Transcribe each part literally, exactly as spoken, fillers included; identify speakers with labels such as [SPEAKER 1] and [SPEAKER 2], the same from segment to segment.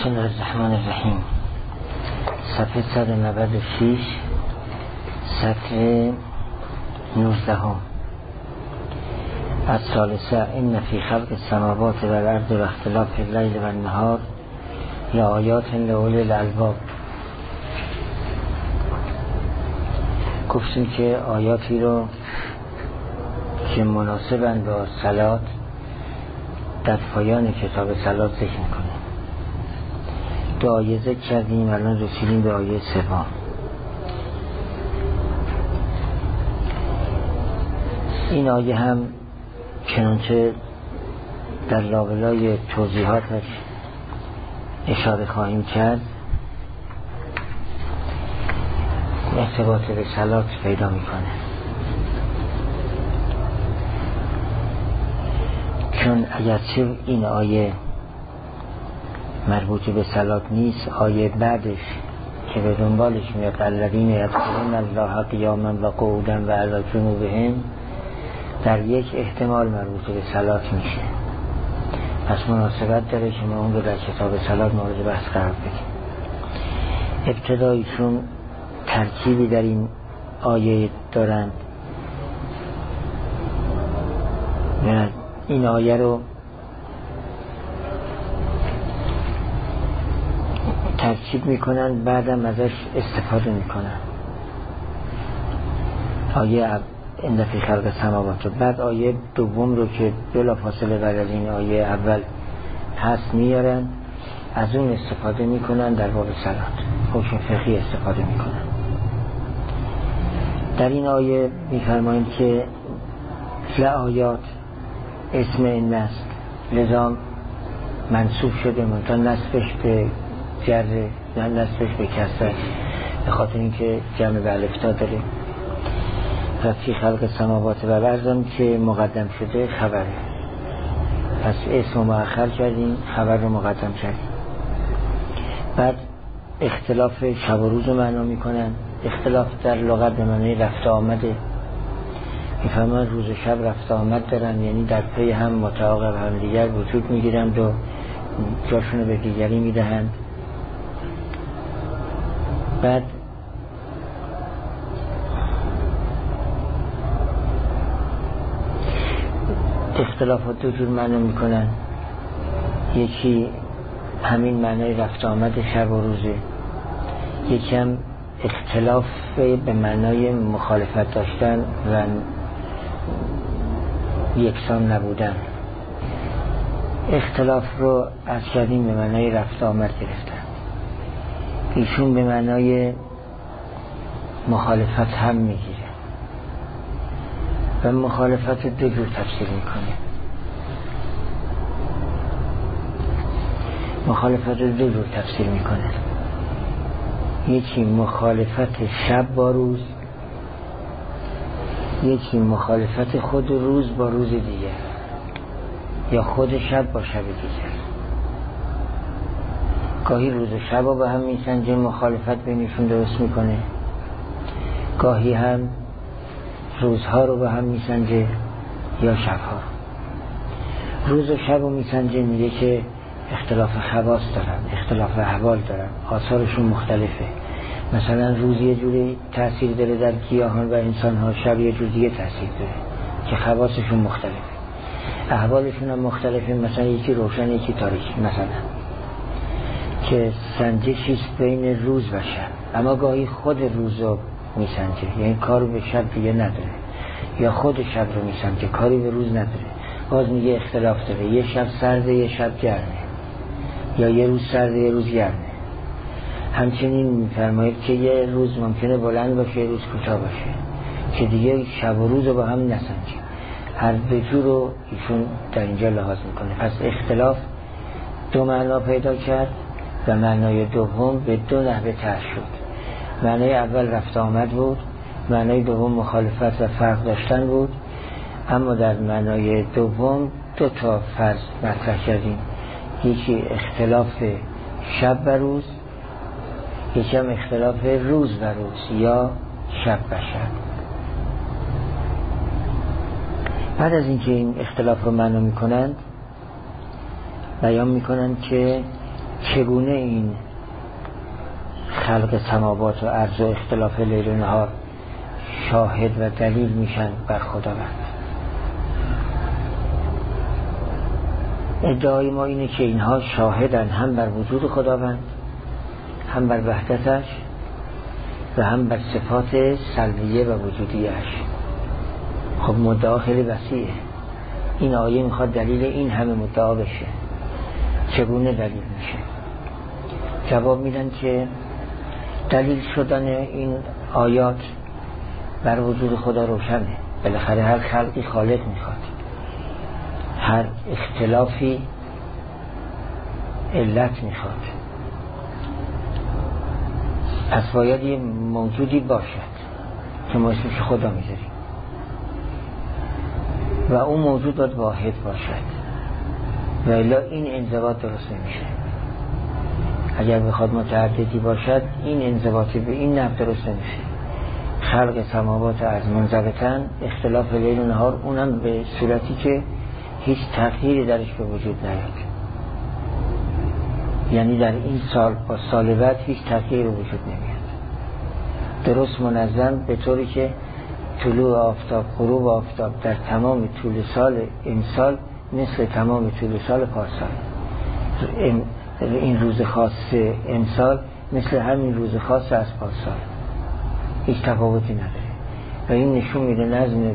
[SPEAKER 1] بسم الله الرحمن الرحیم. صفحه صد و نود و شش، سطر نوزده هم. الثالثه ان فی خلق السماوات و الارض و اختلاف اللیل و النهار لآیات لأولی الالباب. گفتیم که آیاتی رو که مناسبند با صلات در پایان کتاب صلات ذکر کنیم. دو آیه ذکر کردیم، الان رسیدیم به آیه سوم. این آیه هم چنانچه در لابلای توضیحاتش اشاره خواهیم کرد ارتباط به صلات پیدا میکنه، چون اگرچه این آیه مربوط به صلات نیست، آیه بعدش که به دنبالش میاد الذین یذکرون الله قیاما و قعودا و علی جنوبهم در یک احتمال مربوط به صلات میشه. پس مناسبت داره که ما اون رو در کتاب صلات مورد بحث قرار بدیم. ابتدایشون ترکیبی در این آیه دارند. این آیه رو ترکیب میکنن، بعدم ازش استفاده میکنن. آیه ان فی خلق السماوات، بعد آیه دوم رو که بلا فاصله بعد از این آیه اول هست میارن، از اون استفاده میکنن در باب صلات، حکم فقهی استفاده میکنن. در این آیه میفرمایند که لآیات اسم این است، لذا منصوب شده، منتها نصبش به جره، نه نصبش به کسره، به خاطر اینکه جمع به الفتا داره. و فی خلق السماوات و الارض که مقدم شده خبره، پس اسم رو مؤخر کردیم، خبر رو مقدم کردیم. بعد اختلاف شب و روز رو معنا میکنن. اختلاف در لغت به معنی رفت آمده، میفهمن روز و شب رفت آمد دارن، یعنی در پی هم متعاقب هم دیگر وجود میگیرند و جاشون رو به دیگری میدهند. بعد اختلافات دو جور معنا میکنن، یکی همین معنای رفت آمد شب و روزه، یکی هم اختلاف به معنای مخالفت داشتن و یکسان نبودن. اختلاف رو از کردیم به معنای رفت آمد گرفتن، ایشون به معنای مخالفت هم میگیره و مخالفت دو جور تفسیر میکنه. مخالفت دو جور تفسیر میکنه، یکی مخالفت شب با روز، یکی مخالفت خود روز با روز دیگر، یا خود شب با شب دیگر. گاهی روز و شب رو به هم میسنجه، مخالفت بینشون درست میکنه، گاهی هم روزها رو به هم میسنجه یا شبها. روز و شب رو میسنجه، میگه که اختلاف خواص دارن، اختلاف احوال دارن، آثارشون مختلفه. مثلا روز یه جوری تأثیر داره در گیاهان و انسانها، شب یه جور دیگه تأثیر داره که خواصشون مختلفه، احوالشون هم مختلفه. مثلا یکی روشن یکی تاریک، مثلا که سنجشیست بین روز و شب. اما گاهی خود روز رو میسنجه، یعنی کار به شب دیگه نداره، یا خود شب رو میسنجه، کاری به روز نداره. باز میگه اختلاف داره، یه شب سرده یه شب گرمه، یا یه روز سرده یه روز گرمه. همچنین میفرماید که یه روز ممکنه بلند باشه یه روز کوتاه باشه، که دیگه شب و روز رو با هم نسنجه. هر دو جور رو ایشون در اینجا لحاظ میکنه. پس اختلاف دو معنا پیدا کرد و معنای دوم به دو نحوه طرح شد. معنای اول رفت آمد بود، معنای دوم مخالفت و فرق داشتن بود. اما در معنای دوم دو تا فرض مطرح کردیم، یکی اختلاف شب و روز، یکی هم اختلاف روز و روز یا شب و شب. بعد از اینکه این اختلاف رو معنا میکنند، بیان میکنند که چگونه این خلق سماوات و ارض و اختلاف لیل و نهار شاهد و دلیل میشن بر خداوند. ادعای ما اینه که اینها شاهدن هم بر وجود خداوند، هم بر وحدتش و هم بر صفات سلبیه و وجودیش. خب مدعا خیلی وسیعه. این آیه میخواد دلیل این همه مدعا بشه. چگونه دلیل میشه؟ جواب میدن که دلیل شدن این آیات بر وجود خدا روشنه. بالاخره هر خلقی خالق میخواد، هر اختلافی علت میخواد، پس باید یه موجودی باشد که ما اسمش خدا میذاریم و اون موجود باید واحد باشد و الا این انضباط درست نمیشه. اگر بخواد متعددی باشد این انضباطی به این نحو درست نمیشه. خلق سماوات از منضبطن، اختلاف لیل و نهار، اونم به صورتی که هیچ تغییری درش به وجود نیاد. یعنی در این سال با سال بعد هیچ تغییری به وجود نمیاد. درست منظم به طوری که طلوع آفتاب، غروب آفتاب در تمام طول سال امسال مثل تمام طول سال پارسال. این روز خاص امسال مثل همین روز خاص از پارسال، هیچ تفاوتی نداره و این نشون میده نظم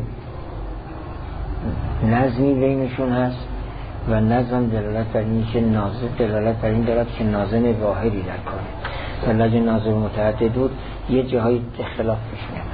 [SPEAKER 1] نظمی بینشون هست و نظم دلالت بر این که ناظم دلالت بر این دارد که ناظم واحدی در کاره و لگه ناظم متعدد بود یه جاهای اختلاف پیش میامد.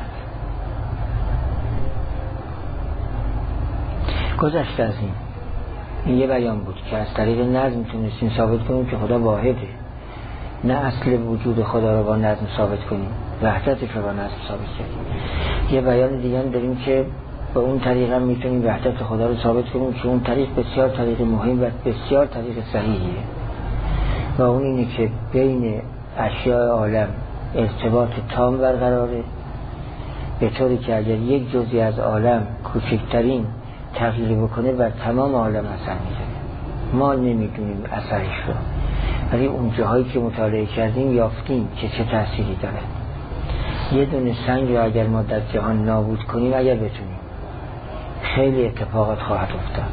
[SPEAKER 1] گذشته از این این یه بیان بود که از طریق نظم تونستیم ثابت کنیم که خدا واحده، نه اصل وجود خدا رو با نظم ثابت کنیم، وحدتش رو با نظم ثابت کنیم. یه بیان دیگه داریم که با اون طریق هم میتونیم وحدت خدا رو ثابت کنیم که اون طریق بسیار طریق مهم و بسیار طریق صحیحیه و اون اینه که بین اشیاء عالم ارتباط تام برقراره، به طوری که اگر یک جزئی از عالم کوچکترین تغییری بکنه بر تمام عالم اثر میزنه. ما نمیدونیم اثرش رو، ولی اون جاهایی که مطالعه کردیم یافتیم که چه تأثیری داره. یه دونه سنگ رو اگر ما در جهان نابود کنیم، اگر بتونیم، خیلی اتفاقات خواهد افتاد.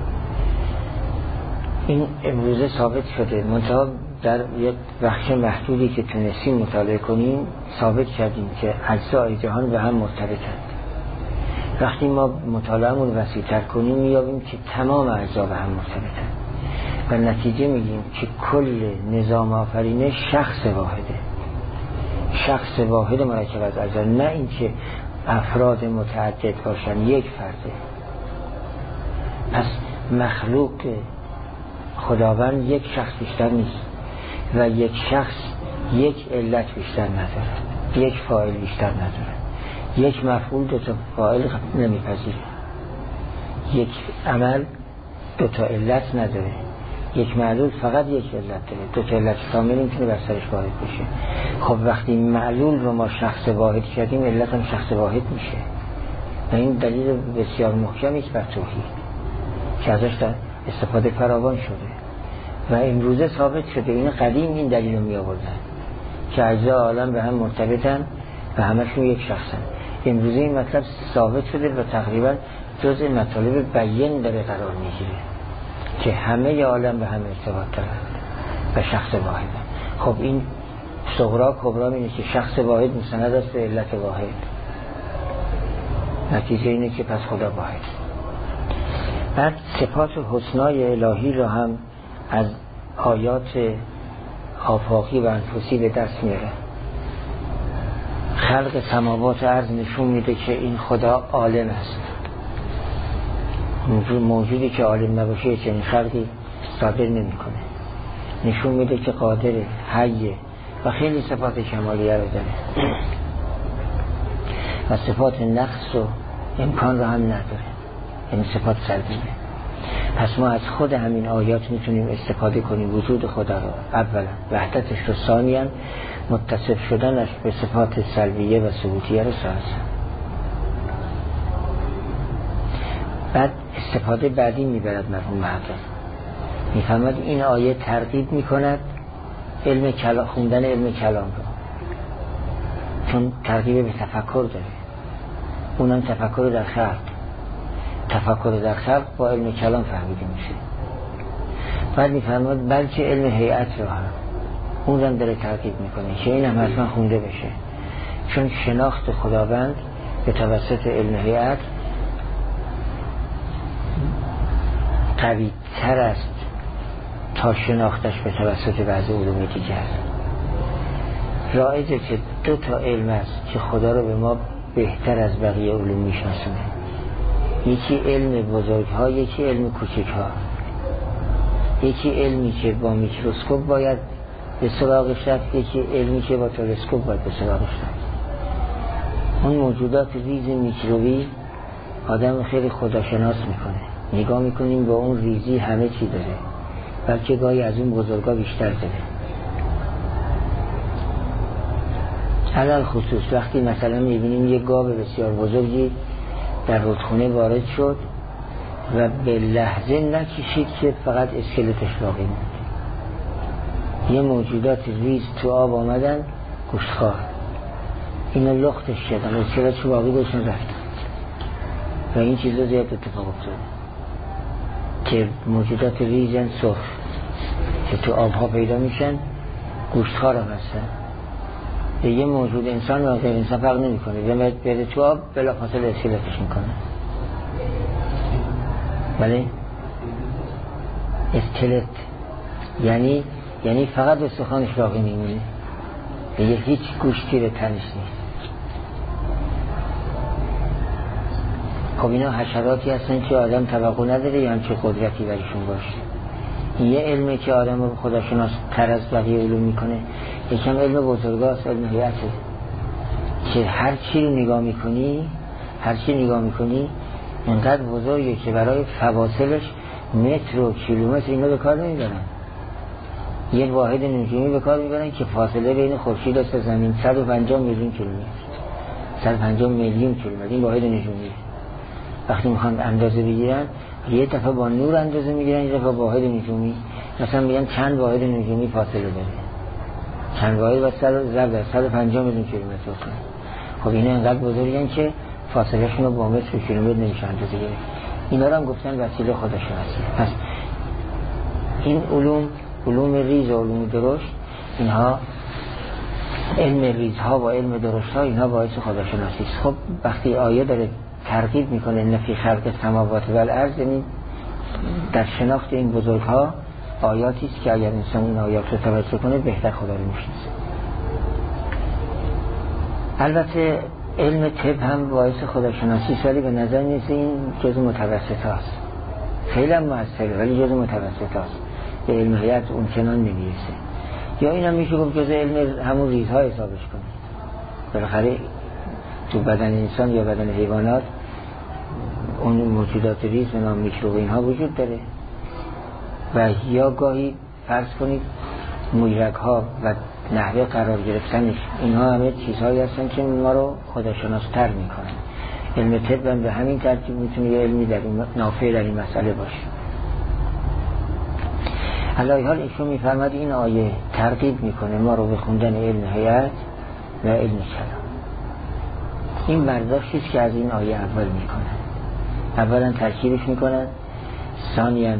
[SPEAKER 1] این امروزه ثابت شده، منتها در یک بخش محدودی که تونستیم مطالعه کنیم ثابت کردیم که اجزای جهان به هم مرتبطند. وقتی ما مطالعه‌مون وسیع‌تر کنیم می‌یابیم که تمام اجزا به هم مرتبطند و نتیجه میگیم که کل نظام آفرینش شخص واحده، شخص واحد مرکب از اجزا، نه اینکه افراد متعدد باشن، یک فرده. پس مخلوق خداوند یک شخص بیشتر نیست و یک شخص یک علت بیشتر نداره، یک فاعل بیشتر نداره، یک مفعول دو تا فاعل نمیپذیره، یک عمل دو تا علت نداره، یک معلول فقط یک علت داره، دو تا علت کامل میتونه بر سرش واحد بشه. خب وقتی معلول رو ما شخص واحد کردیم، علت هم شخص واحد میشه و این دلیل بسیار محکمی است بر توحید که ازش استفاده فراوان شده و امروزه ثابت شده. این قدیم این دلیل رو می آوردن که اجزای عالم به هم مرتبطن و همشون یک شخصن. امروزه این مطلب ثابت شده و تقریبا جزء مطالب بیان داره قرار میگیره که همه عالم به هم ارتباط دارن و شخص واحدن. خب این صغرا کبرا اینه که شخص واحد مستند است به علت واحد، نتیجه اینه که پس خدا واحد. بعد صفات حسنای الهی رو هم از آیات آفاقی و انفسی به دست میاره. خلق سماوات و ارض نشون میده که این خدا عالم است. موجودی که عالم نباشه چنین خلقی صادر نمیکنه. نشون میده که قادر، حی و خیلی صفات کمالیه رو داره و صفات نقص و امکان رو هم نداره، این صفات سلبیه. پس ما از خود همین آیات میتونیم استفاده کنیم وجود خدا رو اولا، وحدتش رو ثانیاً، متصف شدنش به صفات سلبیه و ثبوتیه رو ثالثاً. بعد استفاده بعدی میبرد مرحوم محقق، میفهمد این آیه ترغیب میکند علم کلام، خوندن علم کلام رو، چون ترغیب به تفکر داره، اونم تفکر در خلق. تفکر در خلق با علم کلام فهمیده میشه. بعد میفرماد بلکه علم هیئت رو هم اون هم داره ترغیب میکنه که این هم حتما خونده بشه، چون شناخت خداوند به توسط علم هیئت قوی تر است تا شناختش به توسط بعض علوم دیگر. رایجه که دو تا علم است که خدا رو به ما بهتر از بقیه علوم میشناسونه. یکی علم بزرگ ها، یکی علم کوچک ها. یکی علمی که با میکروسکوپ باید به سراغش رفت، یکی علمی که با تلسکوپ باید به سراغش رفت. اون موجودات ریز میکروبی آدم خیلی خداشناس میکنه، نگاه میکنیم با اون ریزی همه چی داره، بلکه گاهی از اون بزرگا بیشتر داره. علل خصوص وقتی مثلا میبینیم یه گاو بسیار بزرگی در رودخونه وارد شد و به لحظه نکشید که فقط اسکلتش باقی موند. یه موجودات ریز تو آب آمدن گوشتخوار، اینا لختش شدن، اسکلتش باقی گوشتن رفتن و این چیزا زیاد اتفاق افتاده که موجودات ریزن سرخ که تو آبها پیدا میشن گوشتخوار هم هستن. به یه موجود انسان و غیر انسان فرق نمی کنه، یه بره تو آب بلا فاصله اسکلتش میکنه. بله اسکلت یعنی یعنی فقط استخوانش باقی میمونه، دیگه هیچ گوشتی رو تنش نیست. خب اینا حشراتی هستن که آدم توقع نداره یا همچه قدرتی برشون باشه. این یه علمه که آدم رو خداشناس تر از بقیه علوم میکنه. یکم علم بزرگاست، علم هیئته که هر چی رو نگاه میکنی هر چی نگاه میکنی اینقدر بزرگه که برای فواصلش متر و کیلومتر اینا به کار نمیبرن. یک واحد نجومی به کار میبرن که فاصله بین خورشید و زمین صد و پنجاه میلیون کیلومتر صد و پنجاه میلیون کیلومتر این واحد نجومی. وقتی میخوان اندازه بگیرن یه دفعه با نور اندازه میگیرن، یه دفعه با واحد نجومی. مثلا میگن چند واحد نجومی فاصله داره، چند واحد و صد و پنجاه میلیون کیلومتر کنه. خب اینا اینقدر بزرگن که فاصله شون رو با متر و کیلومتر نمیشه اندازه گرفت. اینا رو هم گفتن وسیله خداشناسی. پس این علوم علوم ریز و علوم درشت، اینها علم ریزها و علم درشتها اینها باعث خداشناسی است. خب وقتی آیه داره ترغیب میکنه نفی خلق السماوات و الارض، یعنی در شناخت این بزرگها آیاتی است که اگر انسان این آیات رو توجه کنه بهتر خدا رو میشناسه. البته علم طب هم باعث خداشناسی است، ولی به نظر میرسه این جزء متوسط هاست، خیلی هم موثره ولی جزء متوسط هاست، به علم هیئت اون چنان نمیرسه. یا این هم میشه گفت جزء علم همون ریزها حسابش کنه. بالاخره تو بدن انسان یا بدن حیوانات اون موجودات ریز به نام میکروب اینها وجود داره و یا گاهی فرض کنید مویرگ ها و نحوه قرار گرفتنش، اینها همه چیزهایی هستن که ما رو خداشناستر میکنن. علم طب هم به همین ترتیب میتونه یه علمی در این نافع در این مسئله باشه. علی حال ایشون میفرماد این آیه ترغیب میکنه ما رو به خوندن علم هیئت و علم کلام. این برداشتی است که از این آیه اول میکنن. اولا ترکیبش میکنن، ثانیاً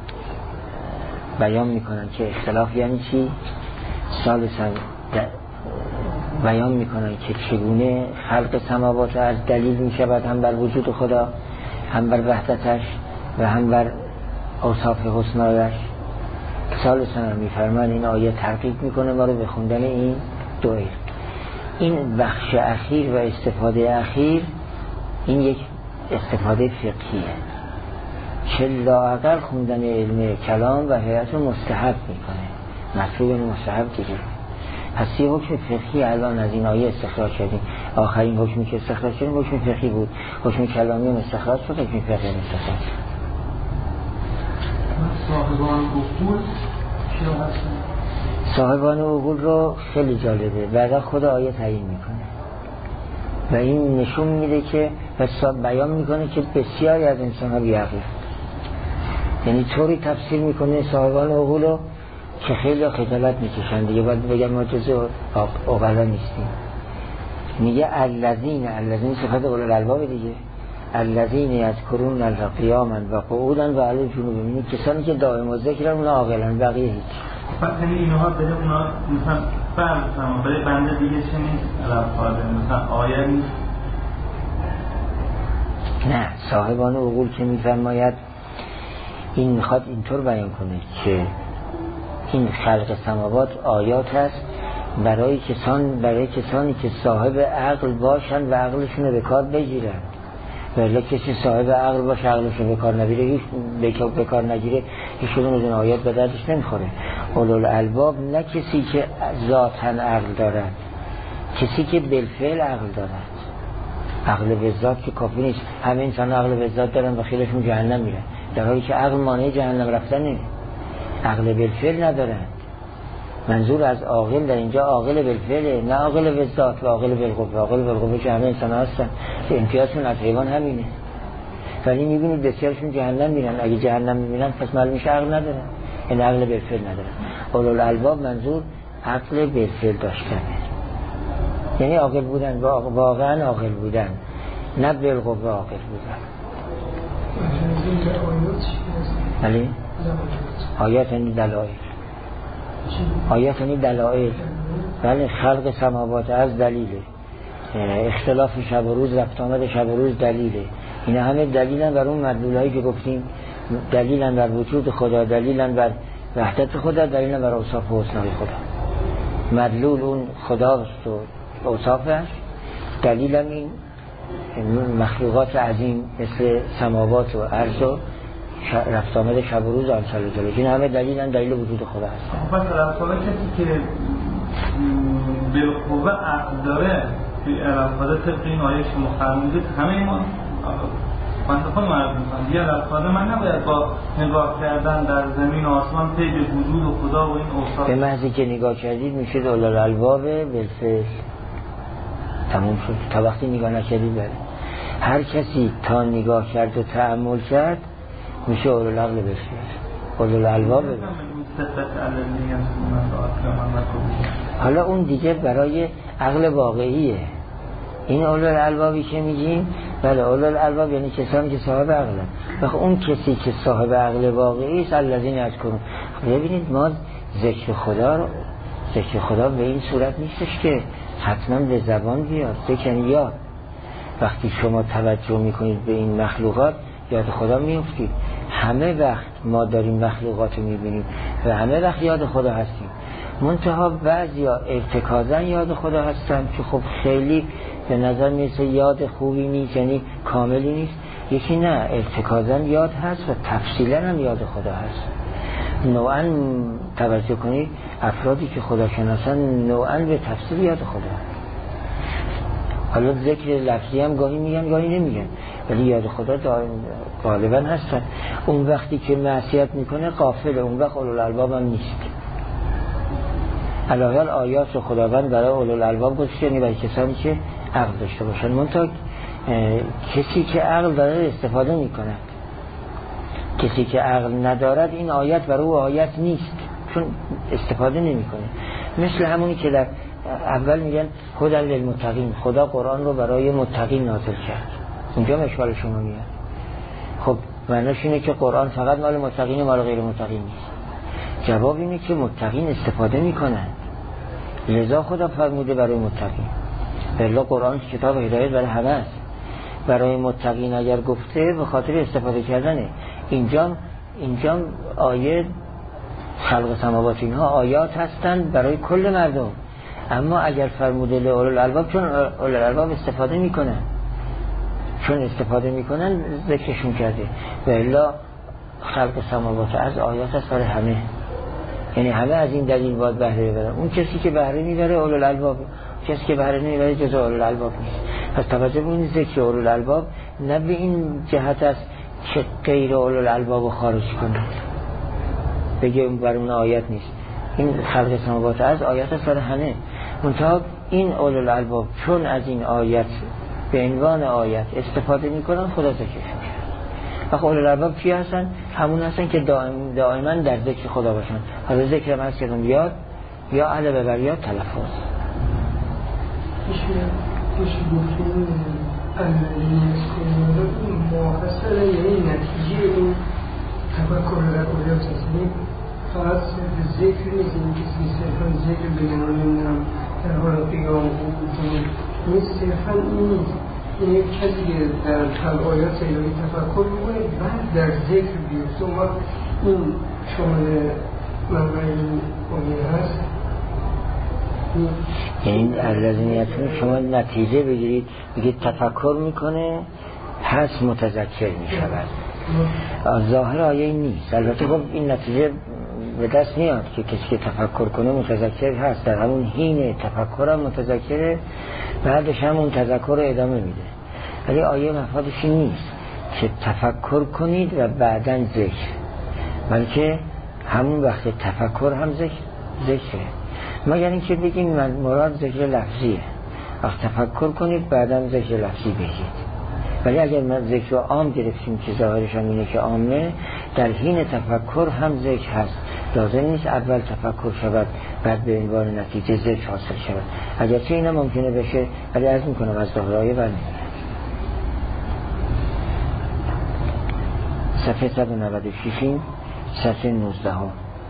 [SPEAKER 1] بیان میکنن که اختلاف یعنی چی، ثالثاً بیان میکنن که چگونه خلق سماوات از دلیل میشود هم بر وجود خدا، هم بر وحدتش و هم بر اوصاف حسنایش. ثالثاً میفرمان این آیه ترغیب میکنه ما رو به خوندن این دو علم. این بخش اخیر و استفاده اخیر این یک استفاده فقهیه که لااقل خوندن علم کلام و هیئت رو مستحب میکنه، مطلوب مستحب دیگه. پس یه حکم فقهی الان از این آیه استخراج شدیم. آخرین حکمی که استخراج شدیم حکم فقهی بود، حکم کلامی هم استخراج شد، حکم فقهی هم استخراج شد.
[SPEAKER 2] صاحبان عقول چی هستن؟
[SPEAKER 1] صاحبان عقول رو خیلی جالبه بعدا خود آیه تعیین میکنه و این نشون میده که حساب بیان میکنه که بسیاری از انسان ها بیعقل، یعنی طوری تفسیر میکنه صاحبان عقول رو که خیلی خجالت میکشن دیگه، باید بگم ما جزء عقلا نیستیم. میگه الذین، الذین صفت اولو الالباب دیگه، الذین یذکرون الله قیاما و قعودا و علی جنوبهم، این کسانی که دائم و ذکرن اونا عاقلن، بقیه هیچ.
[SPEAKER 3] فقط اینها داره اونا مثلا فرض کنم برای بنده دیگه چه نیست الافاده مثلا آیه نیست.
[SPEAKER 1] نه، صاحبان عقول که میفرماید این میخواد اینطور بیان کنه که این خلق سماوات آیات است برای کسان برای کسانی که صاحب عقل باشن و عقلشون رو به کار بگیرن. ولی کسی صاحب عقل باشه عقلشون به کار نگیره، هیچ به کار نگیره، هیچ کدوم از این آیات به دردش نمیخوره. اولوالالباب نه کسی که ذاتاً عقل دارن، کسی که بالفعل عقل دارن. عقل به ذات که کافی نیست، همه انسان عقل به ذات دارن و خیلیشون جهنم میرن، در حالی که عقل مانع جهنم رفتنه. عقل بالفعل ندارن. منظور از عاقل در اینجا عاقل بالفعل، نه عاقل به ذات و عاقل بالقوه. عاقل بالقوه که همه انسان هستن، امتیازشون از حیوان همینه، ولی میبینید بسیارشون جهنم میرن. اگه جهنم میرن پس معلوم میشه عقل ندارن، این عقل بالفعل ندارن. اولوالالباب منظور عقل بالفعل داشتنه، یعنی عاقل بودن، واقعا عاقل بودن، نه بالقوه عاقل بودن. ولی آیات یعنی دلائل، آیات یعنی دلائل. ولی خلق سماوات از دلیله، اختلاف شب و روز، رفت آمد شب و روز دلیله. اینا همه دلیلن بر اون مدلولایی که گفتیم، دلیلن بر وجود خدا، دلیلن بر وحدت خدا، دلیلن بر اوصاف و حسنای خدا. مدلول اون خداست و اوصافش، دلیلن این مخلوقات عظیم مثل سماوات و ارض و رفت آمد شب و روز آنسال جلو. این همه دلیلن دلیل وجود خدا هست.
[SPEAKER 3] پس رفتاره کسی که بالقوه عقل داره توی رفتاره طبق این آیه که مخرموزه همه ما من خود مرد میکنم یه رفتاره من نباید با نگاه کردن در زمین و آسمان پی به وجود و خدا و این اوصاف
[SPEAKER 1] به محضی که نگاه کردید میشید اولوالالباب بالفعل. تموم شد. تا وقتی نگاه نکردید بره. هر کسی تا نگاه کرد و تأمل کرد میشه اولوالعقل بالفعل، اولوالالباب. حالا اون دیگه برای عقل واقعیه. این اولوالالبابی که میگیم، بله اولوالالباب یعنی کسانی که صاحب عقلن. بخ اون کسی که صاحب عقل واقعی است الذین یذکرون. ببینید ما ذکر خدا رو، ذکر خدا به این صورت نیستش که حتما به زبان بیاد. ذکر یاد. وقتی شما توجه میکنید به این مخلوقات یاد خدا میفتید. همه وقت ما داریم مخلوقات رو میبینیم و همه وقت یاد خدا هستیم. منتها بعضیا ارتکازا یاد خدا هستن که خب خیلی به نظر میرسه یاد خوبی نیست، یعنی کاملی نیست. یکی نه، ارتکازا یاد هست و تفصیلا هم یاد خدا هست. نوعا توجه کنید افرادی که خدا شناسن نوعا به تفصیل یاد خدا هست. حالا ذکر لفظی هم گاهی میگن گاهی نمیگن، ولی یاد خدا غالبا هستن. اون وقتی که معصیت میکنه غافله، اون وقت اولوالالباب هم نیست. علاوه آیات خداوند برای اولوالالباب گذاشته، یعنی برای کسانی که عقل داشته باشن. منتها کسی که عقل داره استفاده میکنه، کسی که عقل ندارد این آیت برای او آیت نیست، چون استفاده نمیکنه. مثل همونی که در اول میگن هدی للمتقین، خدا قرآن رو برای متقین نازل کرد. اونجا اشکال شما میاد. خب معنیش اینه که قرآن فقط مال متقین مال غیر متقین نیست. جواب اینه که متقین استفاده میکنن، لذا خدا فرموده برای متقین. بله قرآن کتاب هدایت برای همه است. برای متقین اگر گفته به خاطر استفاده کردنه. اینجا اینجا آیه خلق سماوات اینها آیات هستند برای کل مردم. اما اگر فرموده لأولوالالباب، چون اولوالالباب استفاده میکنن، چون استفاده میکنن ذکرشون کرده. و الا خلق سماوات از آیات است برای همه، یعنی همه از این دلیل باید بهره ببرن. اون کسی که بهره میبره اولوالالباب، کسی که بهره نمیبره جزء اولوالالباب نیست. پس توجه به این ذکر اولوالالباب نه به این جهت است که غیر اولوالالباب خارج کنه، بگه اون بر اون آیت نیست. این خلق سماوات از آیات است برای همه. منتها این اولوالالباب چون از این آیت به عنوان آیت استفاده میکنن خدا ذکرش میکنه. و خب اولوالالباب کی هستن؟ همون هستن که دائم دائما در ذکر خدا باشن. حالا ذکر هم هست که بیاد یا اهل ببر یا تلفظ.
[SPEAKER 2] میشه میشه گفتیم عملی اسکولون محصل یعنی نتیجه این تفکر در کجا هستیم. فقط ذکر نیست، این کسی صرفا ذکر بگنون نمیدونم در حال قیام بود نیست، صرفا این نیست. این یک کسی که در آیات الهی تفکر میکنه بعد در ذکر بیفته اون وقت این شامل منبع این آیه هست.
[SPEAKER 1] یعنی از لازمیتون شما نتیجه بگیرید بگید تفکر میکنه پس متذکر میشود. ظاهر آیه نیست. البته خب این نتیجه به دست میاد که کسی که تفکر کنه متذکر هست، در همون حین تفکر هم متذکره، بعدش هم اون تذکر رو ادامه میده. ولی آیه مفادش این نیست که تفکر کنید و بعداً ذکر، بلکه همون وقت تفکر هم ذکر ذکره. مگر اینکه بگیم من مراد ذکر لفظیه، وقت تفکر کنید بعداً ذکر لفظی بگید. ولی اگر من ذکر عام گرفتیم که ظاهرش هم اینه که عامه، در حین تفکر هم ذکر هست. لازم نیست اول تفکر شود بعد به عنوان نتیجه ذکر حاصل شود، اگرچه اینا ممکنه بشه، ولی عرض میکنم از ظاهر آیه برنمیاد. صفحه صد و نود و شش، صفحه نوزده ها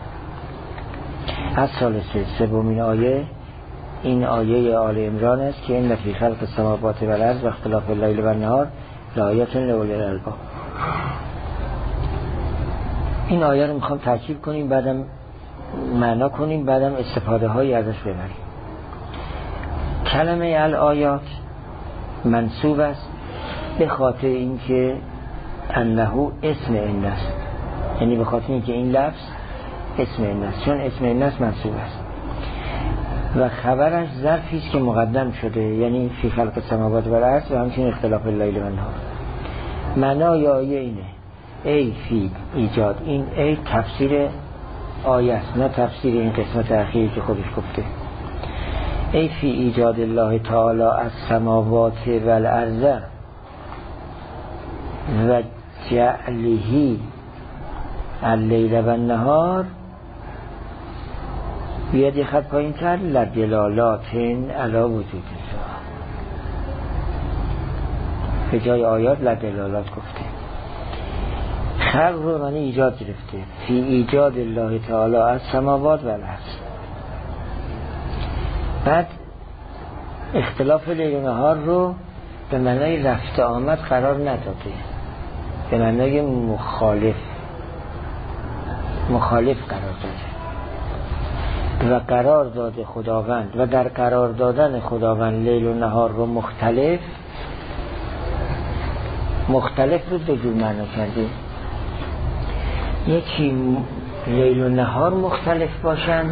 [SPEAKER 1] از سال سه سومین آیه. این آیه آل عمران است که این فی خلق السماوات و الارض و اختلاف اللیل و النهار لآیات لأولی الالباب. این آیه رو میخوام ترکیب کنیم، بعدم معنا کنیم، بعدم استفاده هایی ازش ببریم. کلمه الآیات منصوب است به خاطر اینکه انه اسم این است، یعنی به خاطر اینکه این لفظ اسم این است، چون اسم این است منصوب است و خبرش ظرفی است که مقدم شده، یعنی فی خلق السماوات و الارض و همچنین اختلاف اللیل و النهار. معنای آیه اینه ای فی ایجاد، این ای تفسیر آیه است نه تفسیر این قسمت اخیری که خودش گفته. ای فی ایجاد الله تعالی از سماوات و الارض و جعله اللیل و النهار، بیاد یه خط پایین تر لدلالاتن علا وجود الله، به جای آیات لدلالات گفته. خلق رو معنی ایجاد گرفته، فی ایجاد الله تعالی از سماوات و الارض. بعد اختلاف لیل و نهار رو به معنای رفت آمد قرار نداده، به معنای مخالف مخالف قرار داده و قرار داده خداوند و در قرار دادن خداوند لیل و نهار رو مختلف مختلف رو دو جور معنا کرده. یکی لیل و نهار مختلف باشن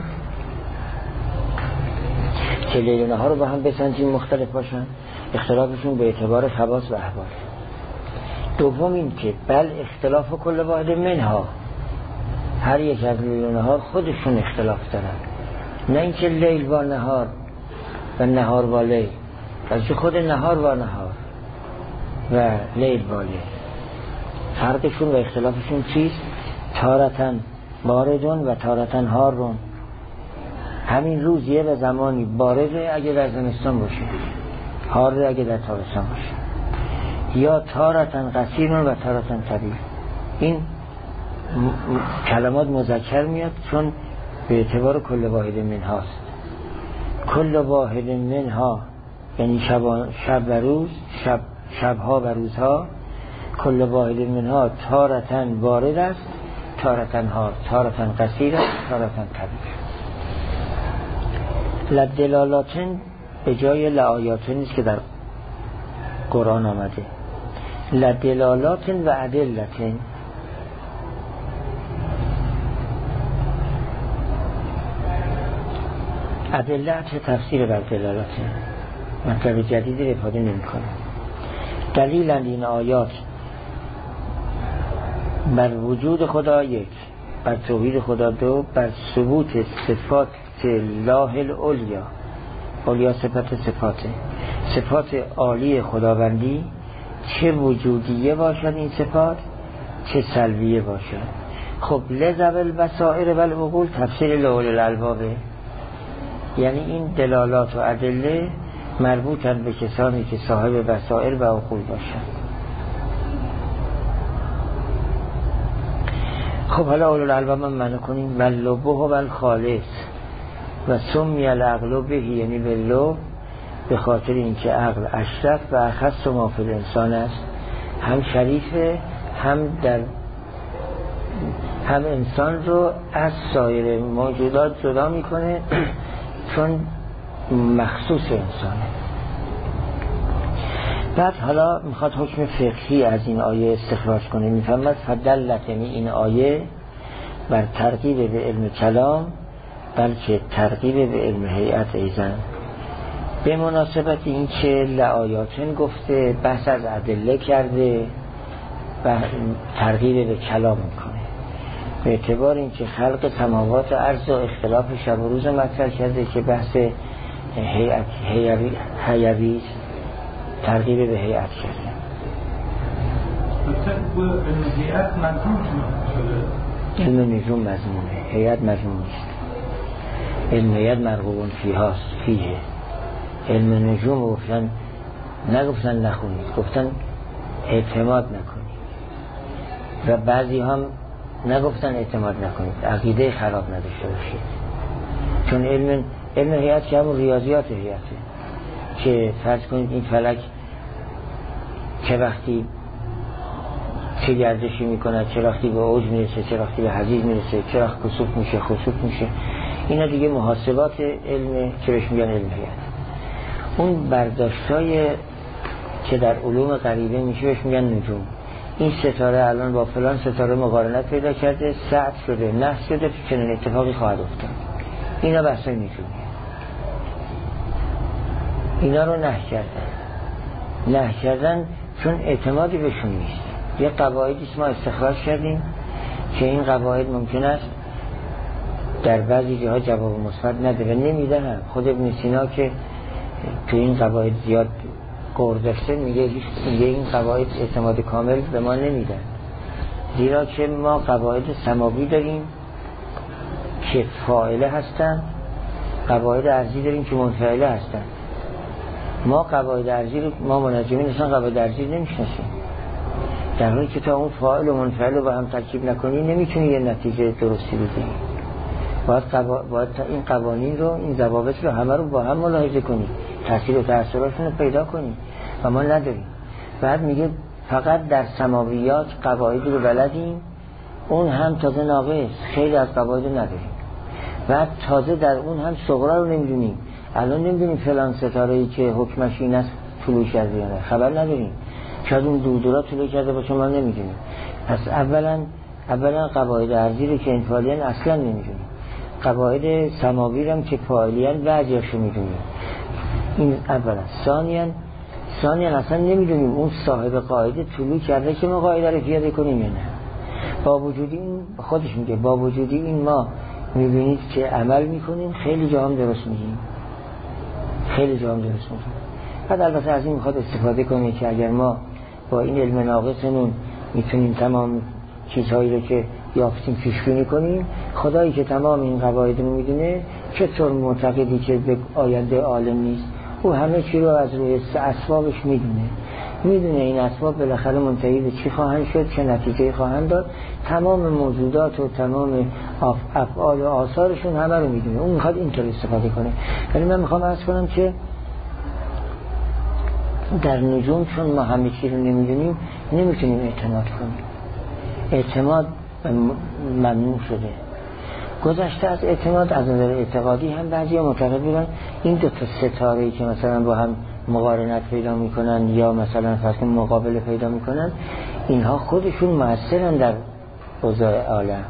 [SPEAKER 1] که لیل و نهار رو با هم بسنجیم مختلف باشن، اختلافشون به اعتبار خواص و احوال. دوم این که بل اختلاف کل واحد منها، هر یک از لیل و نهار خودشون اختلاف دارن، نه اینکه لیل با نهار و نهار با لیل، بلکه خود نهار با نهار و لیل با لیل. فرقشون و اختلافشون چیست؟ تارتن باردون و تارتن هارون. همین روز یه به زمانی بارده اگه در زمستان باشه، هارده اگه در تابستان باشه، یا تارتن قصیرون و تارتن طویل. این م- م- کلمات مذکر میاد چون به اعتبار کل واحد منهاست. کل واحد منها یعنی شب, شب و روز، شب شبها و روزها. کل واحد منها تارتن بارد است، تارتن ها، تارتن قصیر است، تارتن طویل. لدلالاتن به جای لآیاتن نیست که در قرآن آمده، لدلالاتن و ادلتن. ادله چه تفسیر بر دلالاتن، مطلب جدیدی افاده نمی کنه. دلیل این آیات بر وجود خدا یک، بر توحید خدا دو، بر ثبوت صفات الله العلیا. علیا صفت صفاته، صفات عالی خداوندی، چه وجودیه باشد این صفات چه سلبیه باشه. خب لذب البصائر و العقول تفسیر لأولی الالبابه، یعنی این دلالات و ادله مربوطن به کسانی که صاحب بصائر و عقول باشن. خب حالا اولو الالباب من منو کنیم واللبه و الخالص و سمی العقل به، یعنی باللب به خاطر اینکه عقل اشرف و اخص ما فی الانسان است، هم شریفه هم در هم انسان رو از سایر موجودات جدا میکنه چون مخصوص انسانه. بعد حالا میخواد حکم فقهی از این آیه استخراج کنه، میفهمد فدلت، یعنی این آیه بر ترغیب به علم کلام بلکه ترغیب به علم هیئت ایزن، به مناسبت این که لآیاتن گفته بحث از ادله کرده و ترغیب به کلام میکنه، به اعتبار اینکه خلق سماوات و ارض و اختلاف شب و روز مطرح کرده که بحث هیئت هیوی ترغیب به هیئت کرده.
[SPEAKER 3] علم هیئت مضمون شده،
[SPEAKER 1] علم نجوم مضمونه، هیئت مضمون نیست. علم هیئت مرغوبون فیهاست، فیه. علم نجوم گفتن نگفتن نخونید، گفتن اعتماد نکنید، و بعضی هم نگفتن اعتماد نکنید، عقیده خراب نداشته باشید، چون علم علم هیئت که همون ریاضیات هیئته که فرض کنید این فلک چه وقتی چه گردشی میکنه، چه وقتی به اوج میرسه، چه وقتی به حضیض میرسه، چه وقت کسوف میشه، خسوف میشه، اینا دیگه محاسبات علم که بهش میگن علم هیئت. اون برداشتای که در علوم غریبه میشه بهش میگن نجوم. این ستاره الان با فلان ستاره مقارنت پیدا کرده، سعد شده، نه شده، چنین اتفاقی خواهد افتاد. اینا بحثای نجومیه. اینا رو نه کردن نه کردن چون اعتمادی بهشون نیست. یه قواعدی ما استخراج کردیم که این قواعد ممکن است در بعضی جاها جواب مثبت نده و نمیده هم. خود ابن سینا که تو این قواعد زیاد قور داشته میگه میگه این قواعد اعتماد کامل به ما نمیدن، زیرا که ما قواعد سماوی داریم که فاعله هستن، قواعد ارضی داریم که منفعله هستن. ما قواعد ارضی رو ما منجمین اصلا قواعد ارضی نمیشناسیم، در حالی که تا اون فاعل و منفعل رو با هم ترکیب نکنی نمیتونی یه نتیجه درستی بدی. باید, قوا... باید این قوانین رو، این ضوابط رو همه رو با هم ملاحظه کنی، تاثیر و تأثیراتشون رو پیدا کنی و ما نداریم. بعد میگه فقط در سماویات قواعدی رو بلدیم، اون هم تازه ناقص، خیلی از قواعد نداریم. بعد تازه در اون هم صغرا رو نمیدونیم. الان نمیدونیم فلان ستاره‌ای که حکمش این است طلوع کرده یا نه، خبر نداریم. شاید اون دودورا طلوع کرده باشه ما نمیدونیم. پس اولا اولا قواعد ارضی رو که انفعالیان اصلا نمیدونیم، قواعد سماوی هم که فاعلیان بعضیاشو میدونیم. این اولا. ثانیاً ثانیاً اصلا نمیدونیم اون صاحب قاعده طلوع کرده که ما قاعده رو پیاده کنیم یا نه. با وجودی این خودش میگه با وجودی این ما میبینید که عمل میکنیم، خیلی جا هم درست میگیم، خیلی جا هم درست میگیم. بعد البته از این میخواد استفاده کنه که اگر ما با این علم ناقصمون میتونیم تمام چیزهایی رو که یافتیم پیشبینی کنیم، خدایی که تمام این قواعد رو میدونه چطور معتقدی که به آینده عالم نیست؟ او همه چی رو از روی اسبابش میدونه میدونه این اسباب بالاخره منتهی به چی خواهند شد، چه نتیجه خواهند داد، تمام موجودات و تمام افعال و آثارشون همه رو میدونه. اون میخواد اینطور استفاده کنه. ولی من میخوام عرض کنم که در نجوم چون ما همه چی رو نمیدونیم نمیتونیم اعتماد کنیم. اعتماد ممنوع شده. گذشته از اعتماد از نظر اعتقادی هم بعضی ها معتقد بودن این دو تا ستاره‌ای که مثلا با هم مقارنت پیدا میکنن یا مثلا فرض کن مقابله پیدا میکنن، اینها خودشون مؤثرن در اوضاع عالم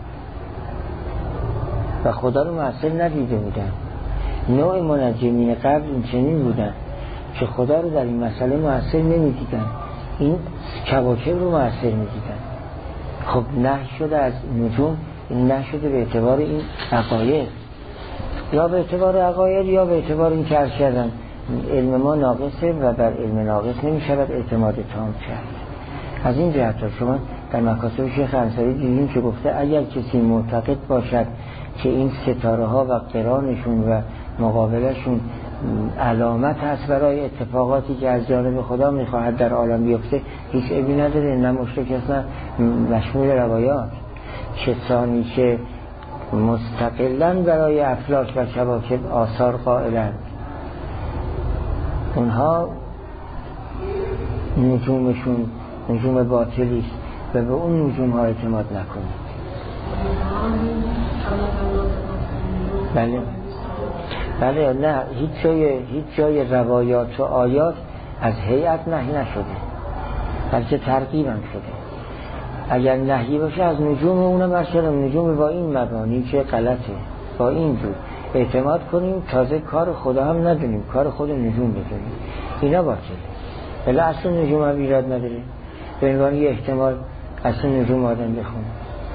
[SPEAKER 1] و خدا رو مؤثر ندیده بودن. نوع منجمین قبل این چنین بودن که خدا رو در این مسئله مؤثر نمیدیدن، این کواکب رو مؤثر میدیدن. خب نهی شده از نجوم، این نه شده به اعتبار این عقاید، یا به اعتبار عقاید یا به اعتبار این که عرض کردن علم ما ناقصه و بر علم ناقص نمی شود اعتماد تام کرد. از این جهت شما در مکاسب شیخ انصاری دیدیم که گفته اگر کسی معتقد باشد که این ستاره ها و قرانشون و مقابلشون علامت هست برای اتفاقاتی که از جانب خدا میخواهد در عالم بیفته، هیچ عیبی نداره، نه مشرک است نه مشمول روایات. کسانی که مستقلاً برای افلاک و کواکب آثار قائلند، اونها نجومشون نجوم باطلی است و به اون نجوم ها اعتماد نکنید. بله بله نه، هیچ جای هیچ جای روایات و آیات از هیئت نهی نشده، بلکه ترغیب هم شده. اگر نهی باشه از نجوم اونم برشد، نجوم با این مبانی که غلطه، با این جور اعتماد کنیم، تازه کار خدا هم ندونیم، کار خود نجوم بدونیم، اینا باطله. بله اصلا نجوم هم ایراد نداره، به عنوان یه احتمال اصلا نجوم آدم بخونه.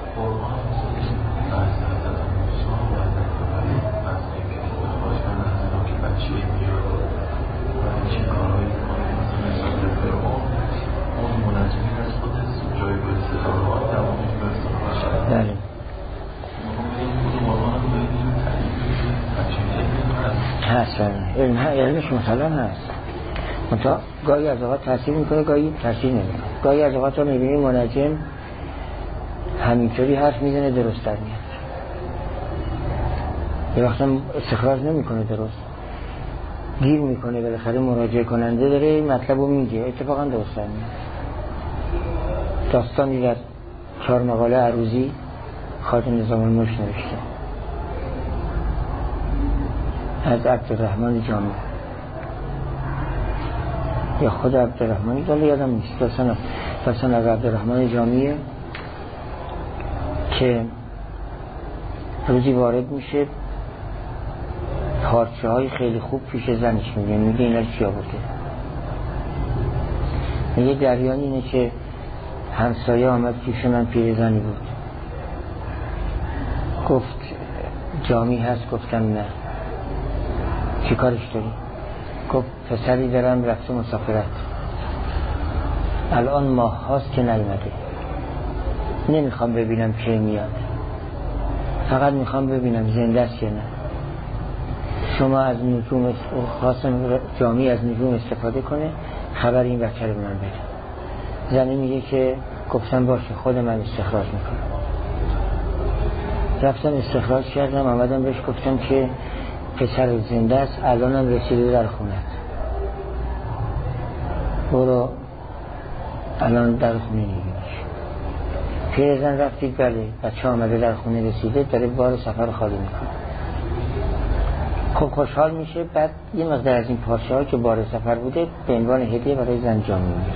[SPEAKER 1] بله هست، علم علمش مثلا هست، منطقه گاهی از اوقات تاثیر میکنه، گاهی تاثیر نمیکنه. گاهی از اوقات رو میبینیم منجم همینطوری حرف میزنه درست در میاد، یه وقتا استخراج نمیکنه درست، گیر میکنه، بالاخره مراجعه کننده داره مطلب رو میگه، اتفاقا درست در میاد. داستانی در چهار مقاله عروضی خادم نظام الملک نوشته از عبدالرحمن جامی یا خود عبدالرحمن جامی یادم نیست، داستان داستان از عبدالرحمن جامیه که روزی وارد میشه، پارچه های خیلی خوب پیش زنش میگه، میگه اینا چی آورده؟ میگه دریان اینه که همسایه آمد پیش من پیرزنی بود، گفت جامی هست؟ گفتم نه. چی کارش داری؟ گفت پسری دارم رفته مسافرت، الان ماه هاست که نیومده، نمیخوام ببینم کی میاد، فقط میخوام ببینم زنده است یا نه. شما از نجوم خواستم جامی از نجوم استفاده کنه، خبر این بچه رو به من بده. زنی میگه که گفتم باشه خود من استخراج میکنم. رفتم استخراج کردم، آمدم بهش گفتم که پسر زنده است، الانم رسیده در خونت، برو الان در خونه نگیرش. پیرزن رفتید، بله بچه آمده در خونه رسیده، داره بار سفر خالی میکنه. خب خوشحال میشه، بعد یه مقدار از این پارچه ها که بار سفر بوده به عنوان هدیه برای زن جامی میگیره.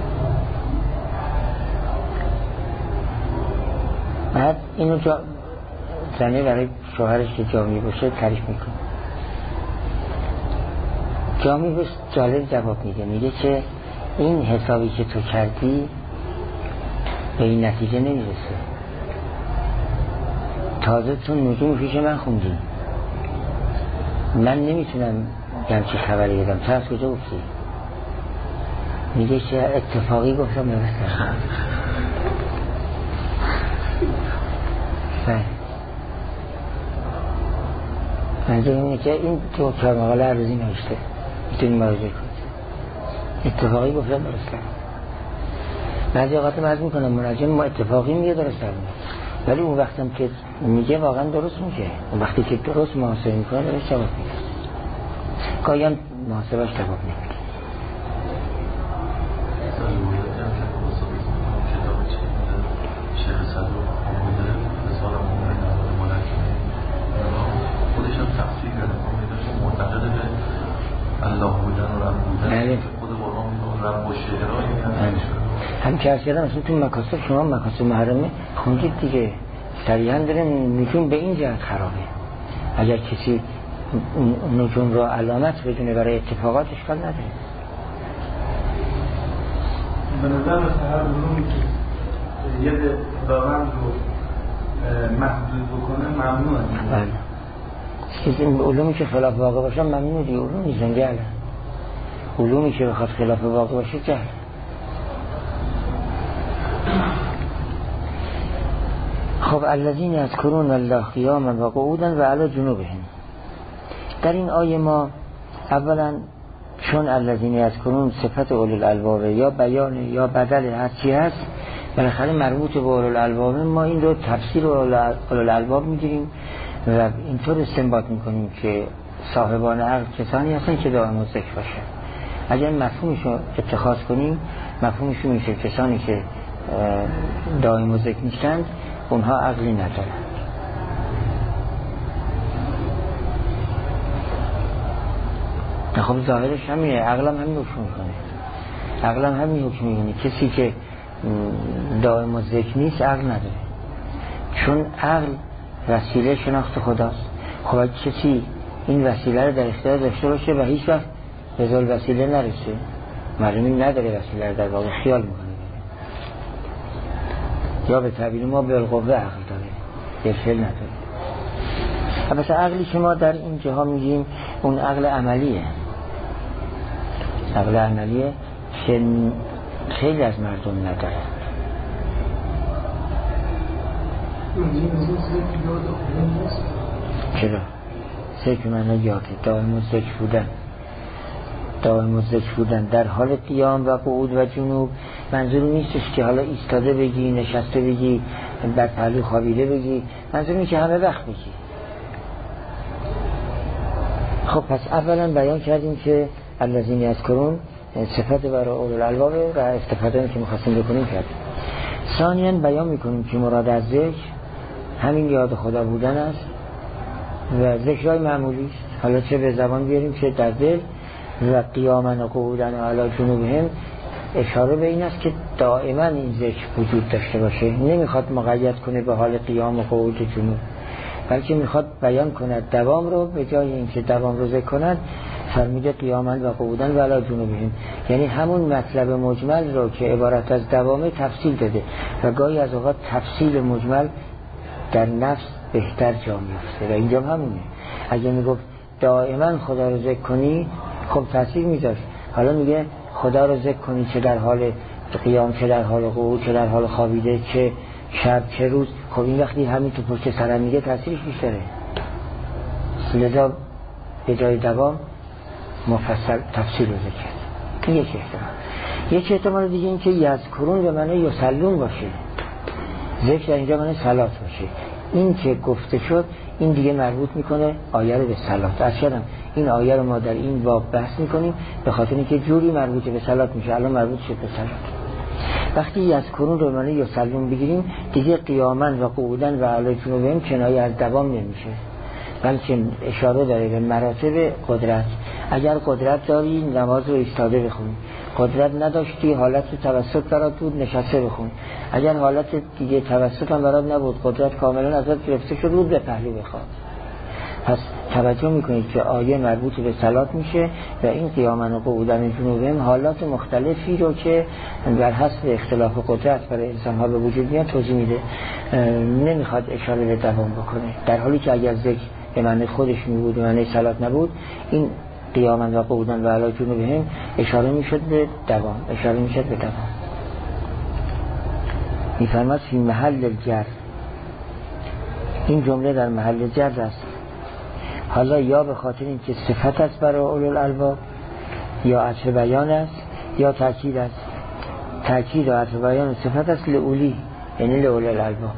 [SPEAKER 1] بعد اینو جا... زنه برای شوهرش که جامی باشه تعریف میکنه. جامی بهش جالب جواب میده، میگه که این حسابی که تو کردی به این نتیجه نمیرسه، تازه تو نجوم پیش من خوندی، من نمیتونم همچی خبری بدم، تو از کجا گفتی؟ میگه که اتفاقی گفتم نوستم. منظور اینه که این تو چهار مقاله عروضی نوشته، میتونی مراجعه کنید، اتفاقی گفتم درست کرد. بعضی اوقات من عرض میکنم منجم ما اتفاقی میگه درست کرد، ولی اون وقتم که میگه واقعا درست میگه، اون وقتی که درست محاسبه میکنه درست جواب میده، گاهی هم محاسبهش جواب نمیده.
[SPEAKER 4] الله بودن و رب بودن خود قرآن رب و شعرهای
[SPEAKER 1] هم که از کردم اصلا تو مکاسب شما مکاسب محرمه خوندید دیگه، صریحا داره نجوم به این جهت خرابه. اگر کسی نجوم را علامت بدونه برای اتفاقات اشکال نداره.
[SPEAKER 3] به نظر مثل هر علومی که یه خداوند رو محدود بکنه ممنوعه.
[SPEAKER 1] بله چیزی علومی که خلاف واقع باشه ممنوع دیگه، علوم نیستن جهل. علومی که بخواد خلاف واقع باشه جهل. خب الذین یذکرون الله قیاما و قعودا و علی جنوبهم. در این آیه ما اولا چون الذین یذکرون صفت اولو الالباب یا بیان یا بدل هر چی هست، بالاخره مربوط به اولو الالباب، ما این رو تفسیر اولو الالباب میگیریم و اینطور استنباط میکنیم که صاحبان عقل کسانی هستن که دائم ذکر باشه. اگر مفهومش رو اتخاذ کنیم، مفهومش میشه کسانی که دائم ذکر نیستند اونها عقلی ندارن. خب ظاهرش همینه، عقلم همین حکم میکنه، عقلم همین حکم میکنه. کسی که دائم و ذکر نیست عقل نداره، چون عقل وسیله شناخت خداست. خب اگه کسی این وسیله رو در اختیار داشته باشه و هیچ وقت به ذل وسیله نرسه، معلومی نداره وسیله رو در واقع خیال میکنه، یا به تعبیر ما بالقوه عقل داره، ارشل نداره. البته عقلی که ما در این جاها میگیم اون عقل عملیه، عقل عملیه که خیلی از مردم نداره. چرا؟ ذکر معنی یاده، دائم ذکر بودن، دائم ذکر بودن در حال قیام و قعود و جنوب. منظور نیستش که حالا ایستاده بگی، نشسته بگی، بر پهلو خوابیده بگی، منظور اینه که همه وقت بگی. خب پس اولا بیان کردیم که الذین یذکرون صفت برای اولو الالباب و استفاده که می‌خواستیم بکنیم کردیم. ثانیاً بیان میکنیم که مراد از ذکر همین یاد خدا بودن است و ذکرهای معمولی است، حالا چه به زبان بیاریم چه در دل. و قیاما و قعودا و علی جنوبهم اشاره به این است که دائما این ذکر وجود داشته باشه، نمیخواد مقید کنه به حال قیام و قعود جنوب، بلکه میخواد بیان کند دوام رو، به جای اینکه دوام رو ذکر کند فرمیده قیاما و قعودا و علی جنوبهم، یعنی همون مطلب مجمل رو که عبارت از دوامه تفصیل داده و گاهی از اوقات تفصیل مجمل در نفس بهتر جا میفته و اینجا همونه. اگه میگفت دائما خدا رو ذکر کنی خب تاثیر میذاشت، حالا میگه خدا رو ذکر کنی چه در حال قیام چه در حال قعود چه در حال خوابیده چه شب چه روز. خب این وقتی همین تو پشت سرم میگه تاثیرش بیشتره، لذا به جای دوام مفصل تفصیل رو ذکر. این یک احتمال. یک احتمال دیگه این که یذکرون به معنی یصلون باشه، ذکر در اینجا معنی صلات باشه. این که گفته شد این دیگه مربوط میکنه آیه رو به صلات. اصلا این آیه رو ما در این باب بحث میکنیم به خاطر اینکه جوری مربوط به صلات میشه، الان مربوط شد به صلات. وقتی یذکرون رو معنی یصلون بگیریم دیگه قیاما و قعودا و علی جنوبهم کنایه از دوام نمیشه، بلکه اشاره داره به مراتب قدرت. اگر قدرت داری نماز رو ایستاده بخونی، قدرت نداشتی حالت توسط برات بود نشسته بخون، اگر حالت دیگه توسط هم برات نبود قدرت کاملا ازت گرفته شد بود به پهلو بخواد. پس توجه میکنید که آیه مربوط به صلات میشه و این قیاما و قعودا جنوبهم حالات مختلفی رو که در حسب اختلاف قدرت برای انسان ها به وجود میاد توضیح میده، نمیخواد اشاره به دوام بکنه، در حالی که اگر ذکر به معنی خودش میبود و معنی صلات نبود این قیاما و قعودا و علی جنوبهم اشاره میشد به دوام، اشاره میشد به دوام. میفرماد فی محل الجر، این جمله در محل جر است، حالا یا به خاطر اینکه صفت است برای اولو الالباب یا عطف بیان است یا تاکید است. تاکید و عطف بیان صفت است لعولی یعنی لأولو الالباب،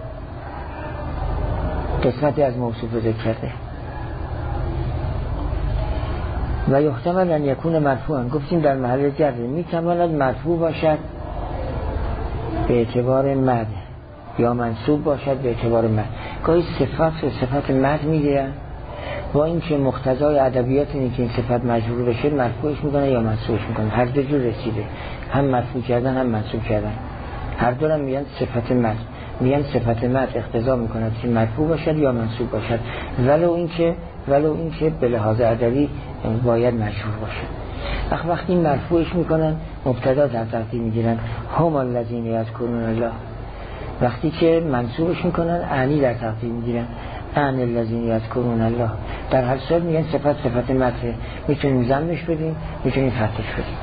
[SPEAKER 1] قسمتی از موصوف ذکر کرده. و یحتمل ان یکون مرفوعا، گفتیم در محل جر میتواند مرفوع باشد به اعتبار مد یا منصوب باشد به اعتبار مد. گاهی صفت و صفت مد میگیرن با اینکه مقتضای ادبیات اینه که این صفت مجرور بشه مرفوعش میکنه یا منصوبش میکنه، هر دو جور رسیده، هم مرفوع کردن هم منصوب کردن، هر دو هم میگن صفت مد، میگن صفت مد اقتضا میکند که مرفوع باشد یا منصوب باشد، ولو اینکه ولو اینکه به لحاظ ادبی باید مجرور باشه. وقت وقتی مرفوعش میکنن مبتدا در تقدیم میگیرن هم الذین یذکرون الله، وقتی که منصوبش میکنن اعنی در تقدیم میگیرن ان الذین یذکرون الله. در هر صورت میگن صفت صفت مدح، میتونیم ضمش بدیم میتونیم فتحش بدیم.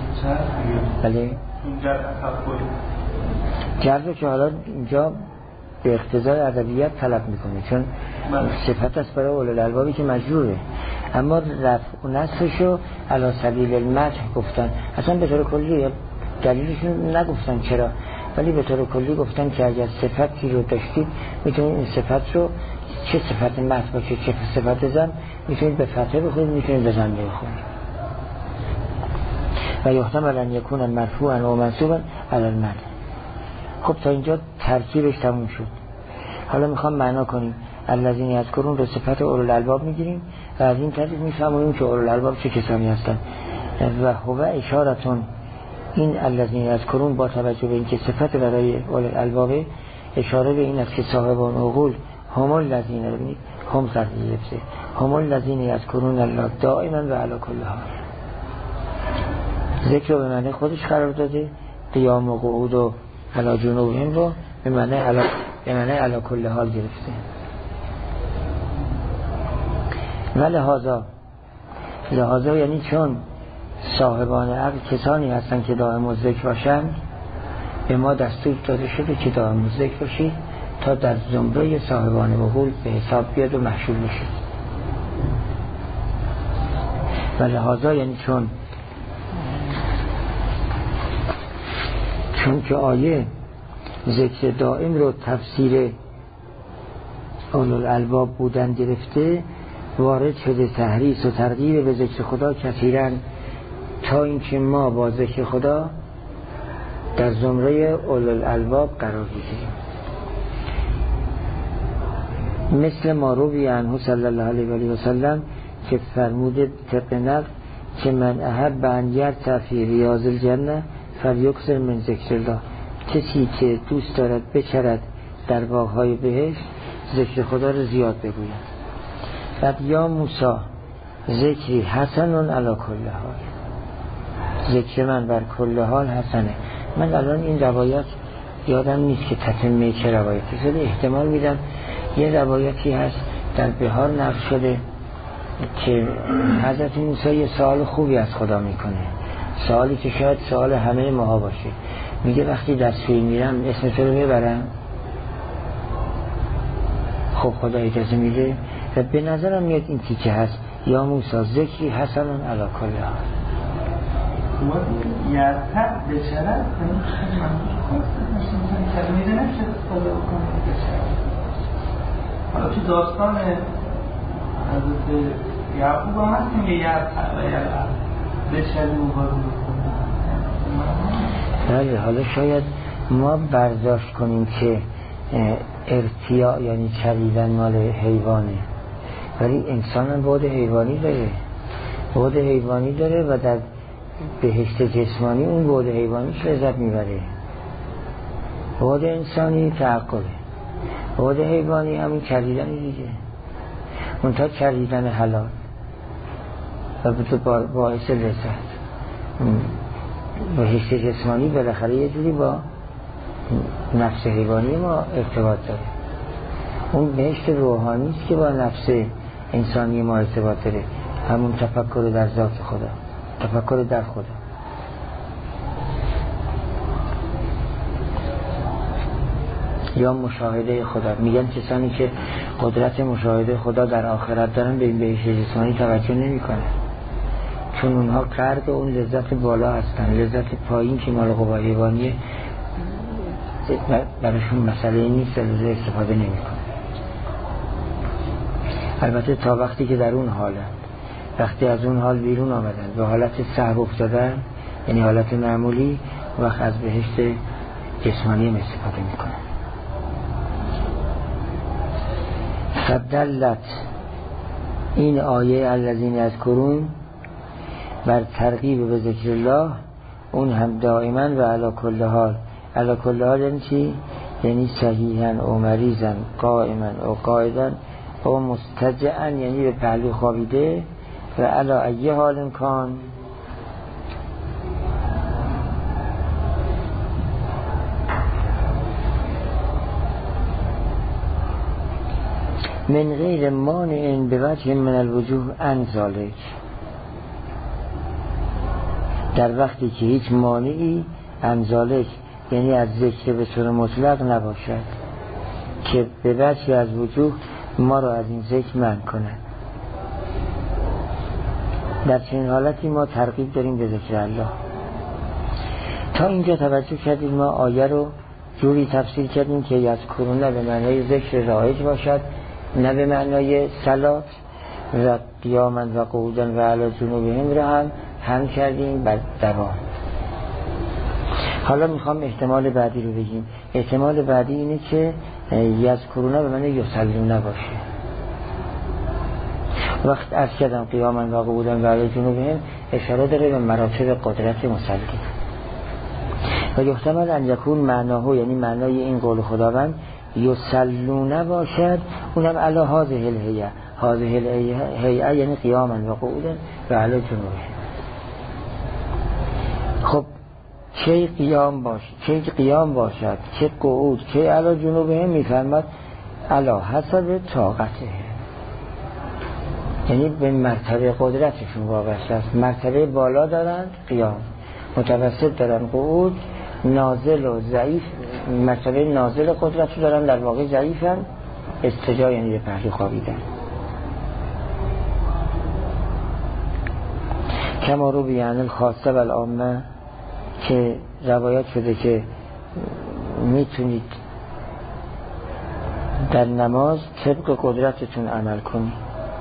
[SPEAKER 1] بله جر که حالا اینجا به اقتضای ادبیات طلب میکنه، چون صفت است برای اولو الالبابی که مجروره. اما رفع و نصفشو علی سبیل المدح گفتن، اصلا به طور کلی دلیلشون نگفتن چرا، ولی به طور کلی گفتن که اگر صفتی رو داشتید میتونید این صفت رو، چه صفت مدح باشه چه صفت ذم، میتونید به فتحه بخونید، میتونید به ذم بخونید. و یحتمل ان یکون مرفوعا و منصوبا علی المدح. خب تا اینجا ترکیبش تموم شد. حالا میخوام معنا کنیم. الذین یذکرون رو صفت اولو الالباب میگیریم و از این طریق میفهمیم که اولو الالباب چه کسانی هستند. و هو اشارتون، این الذین یذکرون با توجه به اینکه صفت برای اولو الالباب اشاره به این است که صاحبان عقول هم الذین، هم ترکیبه هم الذین یذکرون الله دائما و علی کل حال. ذکر رو به معنی خودش قرار داده، قیام و قعود و علی جنوبهم رو به معنی علی به معنی علی کل حال گرفته. و لحاظا لحاظا یعنی چون صاحبان عقل کسانی هستن که دائم الذکر باشند، به ما دستور داده شده که دائم الذکر باشید تا در زمره صاحبان عقول به حساب بیاد و محشور بشید. و لحاظا یعنی چون چون که آیه ذکر دائم رو تفسیر اولو الالباب بودن گرفته، وارد شده تحریص و ترغیب به ذکر خدا کثیراً، تا اینکه ما با ذکر خدا در زمره اولو الالباب قرار بگیریم. مثل ما روی عنه صلی الله علیه و سلم که فرموده طبق نقل که من احب ان یرتع فی ریاض الجنه فلیکثر من ذکر الله، کسی که دوست دارد بچرد در باغ‌های بهشت ذکر خدا رو زیاد بگوید. بعد یا موسی ذکری حسن علی کل حال، ذکر من بر کل حال حسنه. من الان این روایت یادم نیست که تتمه چه روایتی شده، احتمال میدم یه روایتی هست در بهار نقل شده که حضرت موسی یه سوال خوبی از خدا میکنه، سوالی که شاید سوال همه ماها باشه. میگه وقتی دستوری میرم اسم تو رو میبرم؟ خب خدا اجازه میده و به نظرم میاد این تیکه هست یا موسی ذکری حسن علی کل حال.
[SPEAKER 3] یرتع بچرد کلمه نمیشه استفاده بکنه بچرد. حالا تو داستان حضرت یعقوب هم هست که یرتع و یرتع بچرد مبارد بکنه.
[SPEAKER 1] بله، حالا شاید ما برداشت کنیم که ارتیاع یعنی چریدن مال حیوانه، ولی انسان هم بعد حیوانی داره، بعد حیوانی داره و در بهشت جسمانی اون بعد حیوانیش لذت میبره. بعد انسانی تعقله، بعد حیوانی همین چریدن دیگه، منتها چریدن حلال و باعث لذت. بهشت جسمانی بالاخره یه جوری با نفس حیوانی ما ارتباط داره، اون بهشت روحانی است که با نفس انسانی ما ارتباط داره، همون تفکر در ذات خدا، تفکر در خدا. یا مشاهده خدا. میگن کسانی که قدرت مشاهده خدا در آخرت دارن به این بهشت جسمانی توجه نمی کنن، چون اونها قرق اون لذت بالا هستن، لذت پایین که مال قوا حیوانیه براشون مسئله نیست، لذت استفاده نمی کنن. البته تا وقتی که در اون حالن، وقتی از اون حال بیرون آمدن به حالت صحب افتادن، یعنی حالت معمولی، وقت از بهشت جسمانی هم استفاده می کنن. فدلت این آیه الذین یذکرون بر ترغیب به ذکر الله، اون هم دائما و علی کل حال. علی کل حال یعنی چی؟ یعنی صحیحا او مریضا قائما او قاعدا او مستجعا، یعنی به پهلو خوابیده، و علی ای حال کان، من غیر مانع به وجه من الوجوه عن ذلک، در وقتی که هیچ مانعی عن ذلک یعنی از ذکر به طور مطلق نباشد. که به وجهی از وجوه ما را از این ذکر منع کند. در چنین حالتی ما ترغیب داریم به ذکر الله. تا اینجا توجه کردیم ما آیه رو جوری تفسیر کردیم که یذکرون به معنای ذکر رایج باشد، نه به معنای صلات، و قیاما و قعودا و علی جنوبهم را هم هم کردیم بر دوام. حالا میخوام احتمال بعدی رو بگیم. احتمال بعدی اینه که یذکرون به معنای یصلون باشه. وقت عرض کردم قیاما و قعودا و علی جنوبهم اشاره داره به مراتب قدرت مصلی. و یحتمل ان یکون معناه، یعنی معنای این قول خداوند یصلون باشد، اونم علی هذه الهیئه، هذه الهیئه یعنی قیاما و قعودا و علی جنوبهم. خب چه قیام باشد، چه قیام باشد، چه قعود، چه علی جنوبهم، میفرماد علی حسب طاقته، یعنی به مرتبه قدرتشون وابسته است. مرتبه بالا دارند قیام، متوسط دارن قعود، نازل و ضعیف، مرتبه نازل قدرت رو دارن، در واقع ضعیفن، استجا یعنی به پهلو خوابیدن. کما رو بیان الخاصه و العامه، که روایت شده که میتونید در نماز طبق قدرتتون عمل کنید.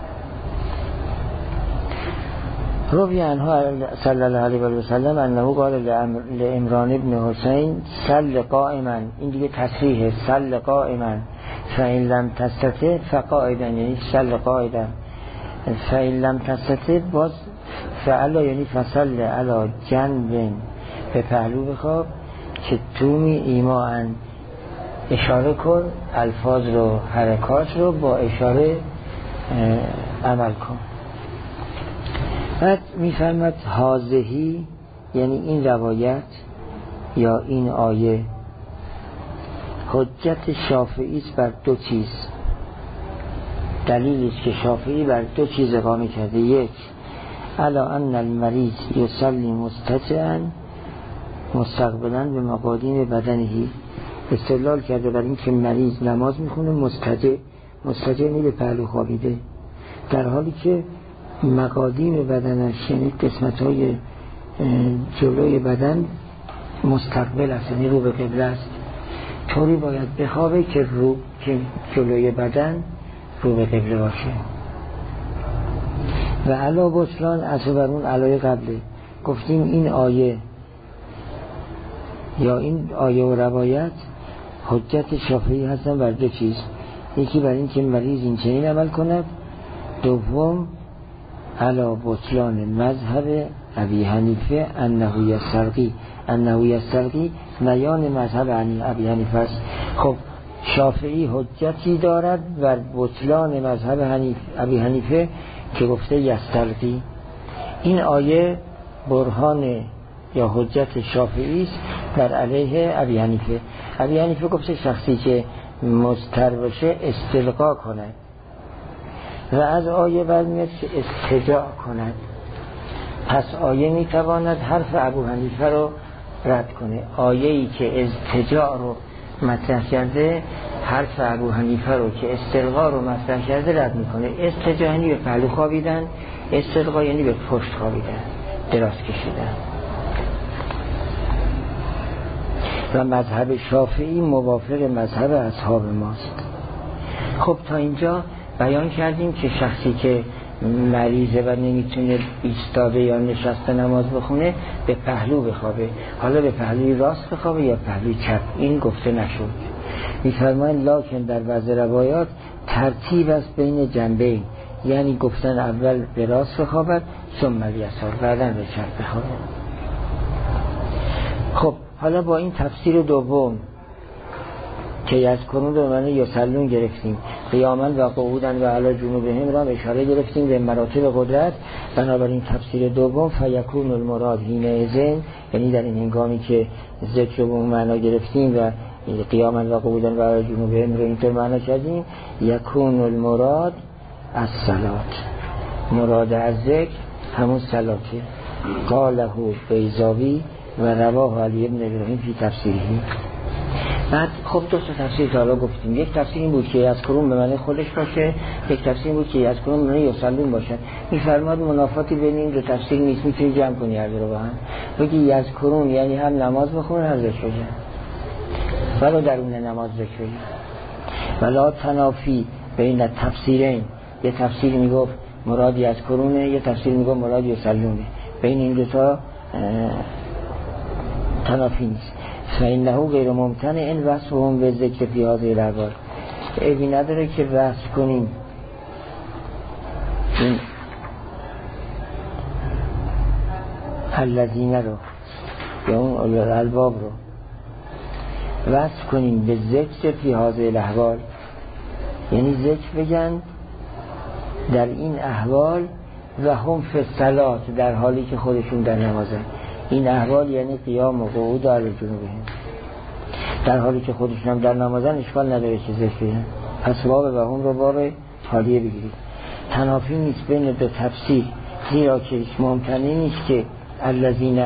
[SPEAKER 1] روی عنها صلی الله علیه و سلم انه قال لعمران ابن حسین صل قائما، این دیگه تصریح، صل قائما فإن لم تستطع فقاعدا، یعنی صل قاعدا، فإن لم تستطع باز فعلا یعنی فصل علی جنب، به پهلو بخواب، که تومی ایمان اشاره کن، الفاظ رو، حرکات رو با اشاره عمل کن. بعد میفرماد هازهی، یعنی این روایت یا این آیه حجت شافعی است بر دو چیز. دلیلی است که شافعی بر دو چیز اقامه کرده. یک، الا ان المریض یصلی مستترا مستقبلا به مقادیم بدنهی، استدلال کرده بر این که مریض نماز میخونه مستجع، مستجع یعنی به پهلو خوابیده، در حالی که مقادیم بدنش یعنی قسمت های جلوی بدن مستقبل است، یعنی رو به قبله است. طوری باید بخوابه که رو که جلوی بدن رو به قبله باشه. و علا بطلان اصلا بر اون علای قبله گفتیم این آیه یا این آیه و روایت حجت شافعی هستن بر دو چیز. یکی بر این که مریض این چنین عمل کند، دوم علا بطلان مذهب ابی حنیفه انه یسترقی، انه یسترقی نیان مذهب ابی حنیفه است. خب شافعی حجتی دارد بر بطلان مذهب حنیف ابی حنیفه که گفته یسترقی. این آیه برهان یا حجت شافعی است بر علیه ابی حنیفه. ابی حنیفه گفته شخصی که مضطر باشه استلقا کند و از آیه برمیاد که استجاع کند. پس آیه میتواند حرف ابو حنیفه رو رد کنه. آیه‌ای که استجاع رو مطرح کرده حرف ابو حنیفه رو که استلقا رو مطرح کرده رد میکنه. استجاع یعنی به پهلو خوابیدن، استلقا یعنی به پشت خوابیدن، دراز کشیدن. و مذهب شافعی موافق مذهب اصحاب ماست. خب تا اینجا بیان کردیم که شخصی که مریضه و نمیتونه ایستاده یا نشسته نماز بخونه به پهلو بخوابه. حالا به پهلوی راست بخوابه یا پهلوی چپ این گفته نشد. میفرمایند لکن در بعض روایات ترتیب است بین جنبین، یعنی گفتن اول به راست بخوابد ثم الیسار، بعدا به چپ بخوابه. خب حالا با این تفسیر دوم که یذکرون رو معنی یصلون گرفتیم، قیاما و قعودا و علی جنوبهم را اشاره گرفتیم به مراتب قدرت. بنابراین تفسیر دوم فیکون المراد حینئذ، یعنی در این هنگامی که ذکر رو به اون معنا گرفتیم و قیاما و قعودا و علی جنوبهم رو اینطور معنا کردیم، یکون المراد الصلات، مراد از ذکر همون صلاته. قاله بیضاوی و رواه علی ابن ابراهیم فی تفسیره. بعد خب دو تا تفسیر تا حالا گفتیم. یک تفسیر این بود که یذکرون به معنی خودش باشه، یک تفسیر این بود که یذکرون به معنی یصلون باشه. میفرماد منافاتی بین این دو تفسیر نیست، میتونی جمع کنی هر دو رو با هم. بگی یذکرون یعنی هم نماز بخونن هم ذکر بگن، ولی درون نماز ذکر بگن. ولا تنافی بین تفسیرین، یه تفسیر میگفت مراد یذکرونه، یه تفسیر میگفت مراد یصلونه. بین این دو تا تنافی نیست. فإنه غیر ممتنع این وصفهم به ذکر فی هذه الاحوال. عیبی نداره که وصف کنیم این الذین رو یا اون اولو الالباب رو وصف کنیم به ذکر فی هذه الاحوال، یعنی ذکر بگن در این احوال و هم فی الصلاة، در حالی که خودشون در نمازن. این احوال یعنی قیام و قعود علی جنوبهم، در حالی که خودشون هم در نمازن اشکال نداره که ذکر بگن. پس باب و هم رو باب حالیه بگیرید. تنافی نیست بین دو تفسیر، زیرا که ممکنه نیست که الذین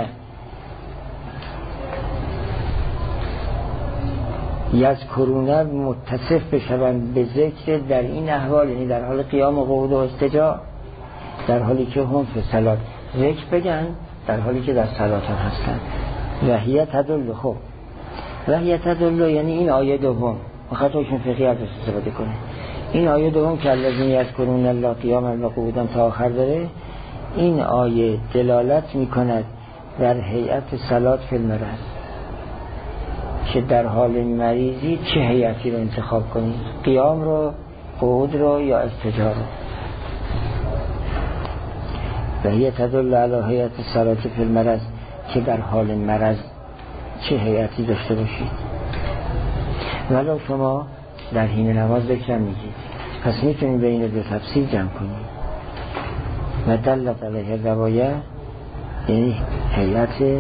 [SPEAKER 1] یذکرون متصف بشوند به ذکر در این احوال، یعنی در حال قیام و قعود و استجاع، در حالی که هم فی صلات ذکر بگن در حالی که در صلات هم هستن. وحیه تدل، خب وحیه تدل یعنی این آیه دوم، وقت روشن فقهی ازش استفاده کنه. این آیه دوم که الذین یذکرون الله قیاما و قعودا تا آخر داره، این آیه دلالت میکند در هیئت صلات فی المرض، که در حال مریضی چه هیئتی رو انتخاب کنید، قیام رو، قعود رو یا استجاع رو. و هی تدل علی هیئت صلات فی المرض، که در حال مرض چه هیئتی داشته باشید. ولو شما در حین نماز ذکر میگید، پس میتونید بین دو تفسیر جمع کنید. و دلت علیه روایه یعنی هیئت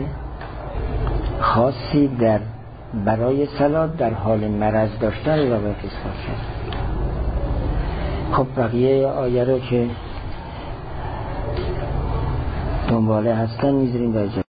[SPEAKER 1] خاصی در برای صلات در حال مرض داشتن روایت اثبات شد. خب بقیه آیه رو که دنباله هستن میذاریم در